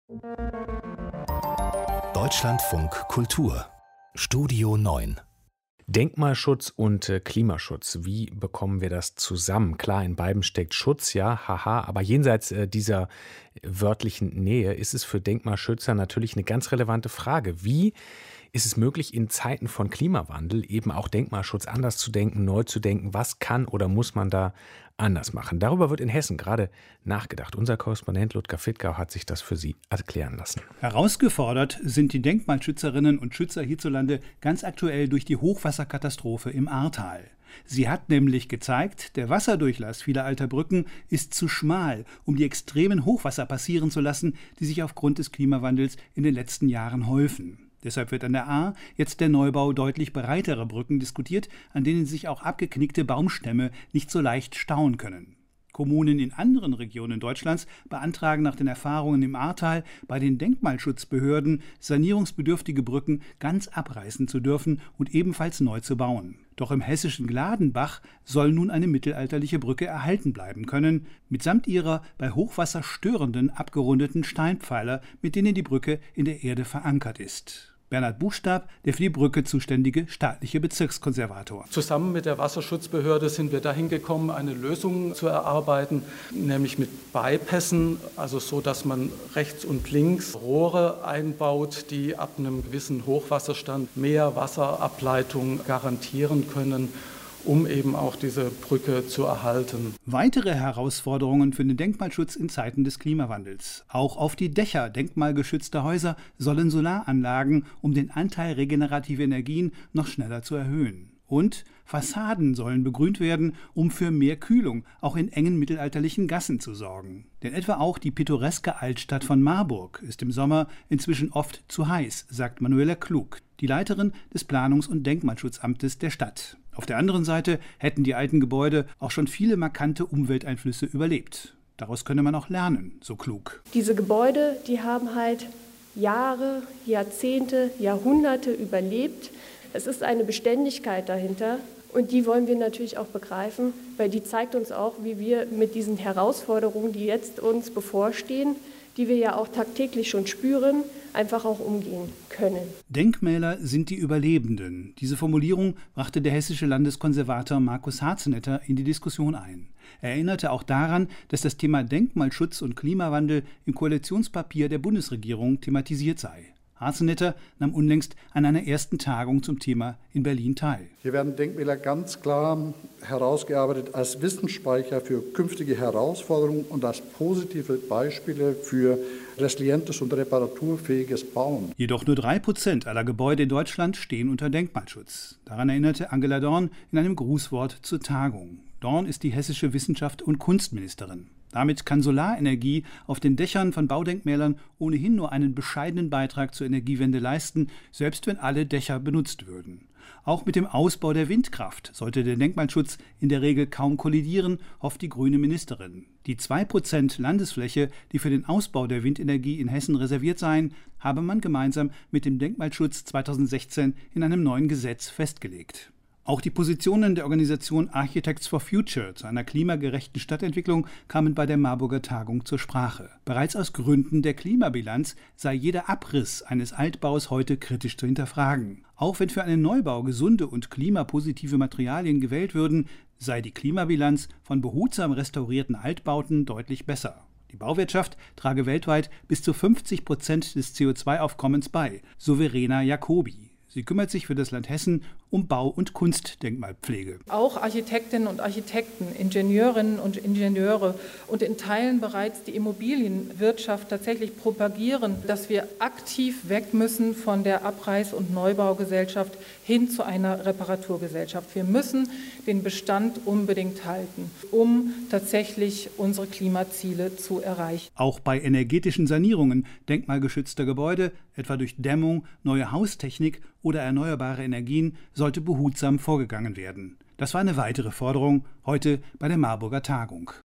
Deutschlandfunk Kultur Studio 9. Denkmalschutz und Klimaschutz, wie bekommen wir das zusammen? Klar, in beiden steckt Schutz, ja, haha, aber jenseits dieser wörtlichen Nähe ist es für Denkmalschützer natürlich eine ganz relevante Frage. Wie ist es möglich, in Zeiten von Klimawandel eben auch Denkmalschutz anders zu denken, neu zu denken? Was kann oder muss man da anders machen? Darüber wird in Hessen gerade nachgedacht. Unser Korrespondent Ludger Fittgau hat sich das für Sie erklären lassen. Herausgefordert sind die Denkmalschützerinnen und Schützer hierzulande ganz aktuell durch die Hochwasserkatastrophe im Ahrtal. Sie hat nämlich gezeigt, der Wasserdurchlass vieler alter Brücken ist zu schmal, um die extremen Hochwasser passieren zu lassen, die sich aufgrund des Klimawandels in den letzten Jahren häufen. Deshalb wird an der Ahr jetzt der Neubau deutlich breiterer Brücken diskutiert, an denen sich auch abgeknickte Baumstämme nicht so leicht stauen können. Kommunen in anderen Regionen Deutschlands beantragen nach den Erfahrungen im Ahrtal bei den Denkmalschutzbehörden, sanierungsbedürftige Brücken ganz abreißen zu dürfen und ebenfalls neu zu bauen. Doch im hessischen Gladenbach soll nun eine mittelalterliche Brücke erhalten bleiben können, mitsamt ihrer bei Hochwasser störenden abgerundeten Steinpfeiler, mit denen die Brücke in der Erde verankert ist. Bernhard Buchstab, der für die Brücke zuständige staatliche Bezirkskonservator. Zusammen mit der Wasserschutzbehörde sind wir dahin gekommen, eine Lösung zu erarbeiten, nämlich mit Bypässen, also so, dass man rechts und links Rohre einbaut, die ab einem gewissen Hochwasserstand mehr Wasserableitung garantieren können, um eben auch diese Brücke zu erhalten. Weitere Herausforderungen für den Denkmalschutz in Zeiten des Klimawandels. Auch auf die Dächer denkmalgeschützter Häuser sollen Solaranlagen, um den Anteil regenerative Energien noch schneller zu erhöhen. Und Fassaden sollen begrünt werden, um für mehr Kühlung auch in engen mittelalterlichen Gassen zu sorgen. Denn etwa auch die pittoreske Altstadt von Marburg ist im Sommer inzwischen oft zu heiß, sagt Manuela Klug, die Leiterin des Planungs- und Denkmalschutzamtes der Stadt. Auf der anderen Seite hätten die alten Gebäude auch schon viele markante Umwelteinflüsse überlebt. Daraus könne man auch lernen, so Klug. Diese Gebäude, die haben halt Jahre, Jahrzehnte, Jahrhunderte überlebt. Es ist eine Beständigkeit dahinter und die wollen wir natürlich auch begreifen, weil die zeigt uns auch, wie wir mit diesen Herausforderungen, die jetzt uns bevorstehen, die wir ja auch tagtäglich schon spüren, einfach auch umgehen können. Denkmäler sind die Überlebenden. Diese Formulierung brachte der hessische Landeskonservator Markus Harzenetter in die Diskussion ein. Er erinnerte auch daran, dass das Thema Denkmalschutz und Klimawandel im Koalitionspapier der Bundesregierung thematisiert sei. Harzenetter nahm unlängst an einer ersten Tagung zum Thema in Berlin teil. Hier werden Denkmäler ganz klar herausgearbeitet als Wissensspeicher für künftige Herausforderungen und als positive Beispiele für resilientes und reparaturfähiges Bauen. Jedoch nur 3% aller Gebäude in Deutschland stehen unter Denkmalschutz. Daran erinnerte Angela Dorn in einem Grußwort zur Tagung. Dorn ist die hessische Wissenschafts- und Kunstministerin. Damit kann Solarenergie auf den Dächern von Baudenkmälern ohnehin nur einen bescheidenen Beitrag zur Energiewende leisten, selbst wenn alle Dächer benutzt würden. Auch mit dem Ausbau der Windkraft sollte der Denkmalschutz in der Regel kaum kollidieren, hofft die grüne Ministerin. Die 2% Landesfläche, die für den Ausbau der Windenergie in Hessen reserviert seien, habe man gemeinsam mit dem Denkmalschutz 2016 in einem neuen Gesetz festgelegt. Auch die Positionen der Organisation Architects for Future zu einer klimagerechten Stadtentwicklung kamen bei der Marburger Tagung zur Sprache. Bereits aus Gründen der Klimabilanz sei jeder Abriss eines Altbaus heute kritisch zu hinterfragen. Auch wenn für einen Neubau gesunde und klimapositive Materialien gewählt würden, sei die Klimabilanz von behutsam restaurierten Altbauten deutlich besser. Die Bauwirtschaft trage weltweit bis zu 50% des CO2-Aufkommens bei, so Verena Jacobi. Sie kümmert sich für das Land Hessen um Bau- und Kunstdenkmalpflege. Auch Architektinnen und Architekten, Ingenieurinnen und Ingenieure und in Teilen bereits die Immobilienwirtschaft tatsächlich propagieren, dass wir aktiv weg müssen von der Abreiß- und Neubaugesellschaft hin zu einer Reparaturgesellschaft. Wir müssen den Bestand unbedingt halten, um tatsächlich unsere Klimaziele zu erreichen. Auch bei energetischen Sanierungen denkmalgeschützter Gebäude, etwa durch Dämmung, neue Haustechnik oder erneuerbare Energien, sollte behutsam vorgegangen werden. Das war eine weitere Forderung heute bei der Marburger Tagung.